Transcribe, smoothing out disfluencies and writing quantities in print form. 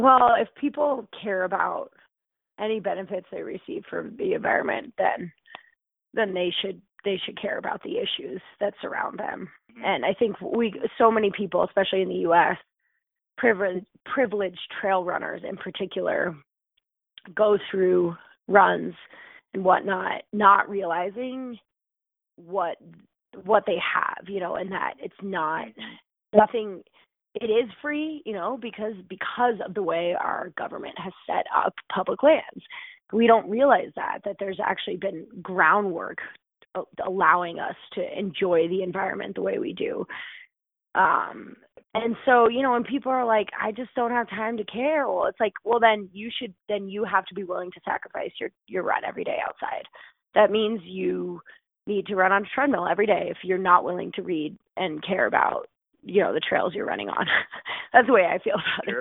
Well, if people care about any benefits they receive from the environment, then they should care about the issues that surround them. Hmm. And I think so many people, especially in the U.S., privileged trail runners in particular, go through runs and whatnot, not realizing what what they have, and that it's not nothing. It is free, because of the way our government has set up public lands. We don't realize that there's actually been groundwork allowing us to enjoy the environment the way we do. And so, when people are like, I just don't have time to care, well, it's like, well, then you have to be willing to sacrifice your run every day outside. That means you need to run on a treadmill every day if you're not willing to read and care about, the trails you're running on. That's the way I feel about it. Sure.